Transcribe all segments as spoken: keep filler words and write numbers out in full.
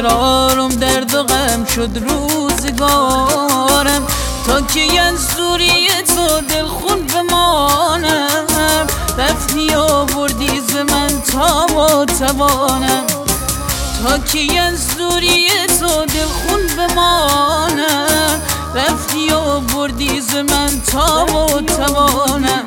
فرارم درد و غم شد روزگارم، تا که از دوری تو دل خون بمانم. رفتی و بردی ز من تا و توانم، تا که از دوری تو دل خون بمانم. رفتی و بردی ز من تا و توانم.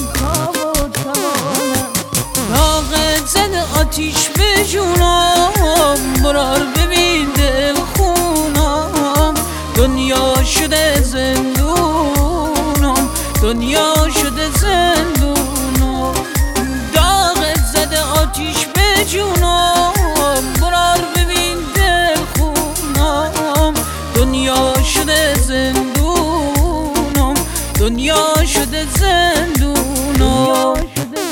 داغت زد آتیش به جونم، برار ببین دل خونم. دنیا شده زندونم، دنیا شده زندونم. داغت زد آتیش به جونم، برار ببین دل خونم. دنیا شده زندونم، دنیا شده زندونم.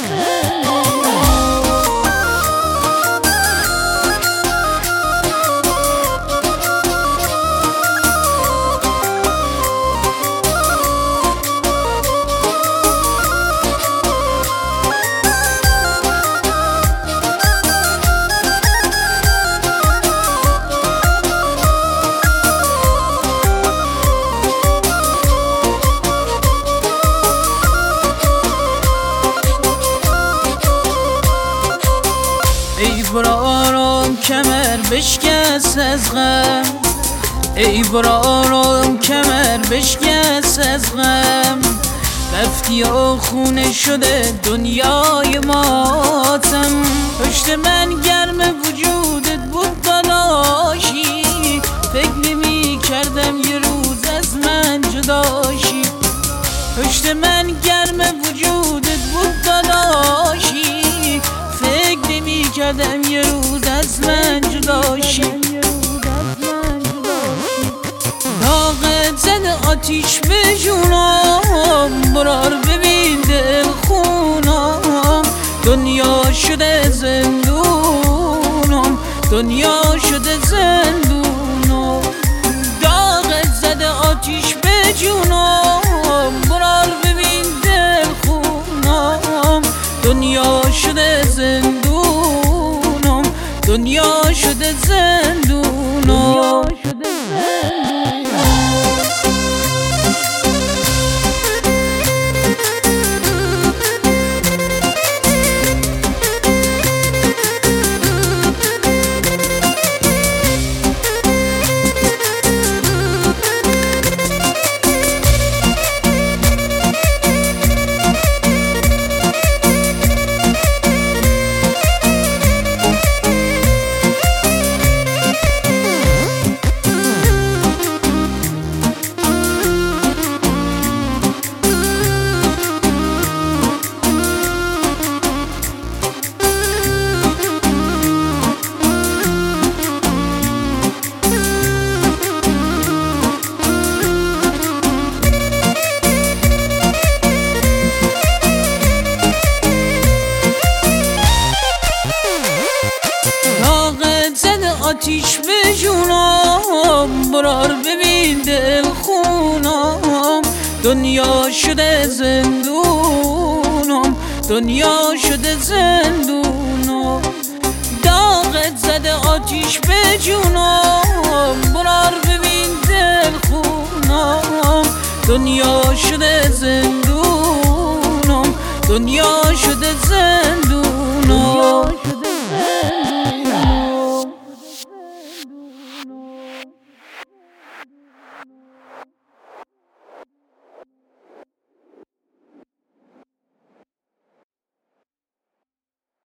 ای برارم کمر بشکست از غم، ای برارم کمر بشکست از غم. رفتی و خونه شده دنیای ماتم. پشت من گرم وجودت بود داداشی، فکر نمی کردم یه روز از من جداشی. پشت من گرم وجودت بود داداشی، فکر نمی کردم یه روز از من جداشی. داغت زد آتیش به جونم، برار ببین دل خونم. دنیا شده زندونم، دنیا شده زندونم. داغت زد آتیش به جونم، برار ببین دل خونم. دنیا شده زندونم، دنیا شده زندونم. آتیش به جونم، برار ببین دل خونم. دنیا شده زندونم، دنیا شده زندونم. داغت زده آتیش به جونم، برار ببین دل خونم. دنیا شده زندونم، دنیا شده زندونم.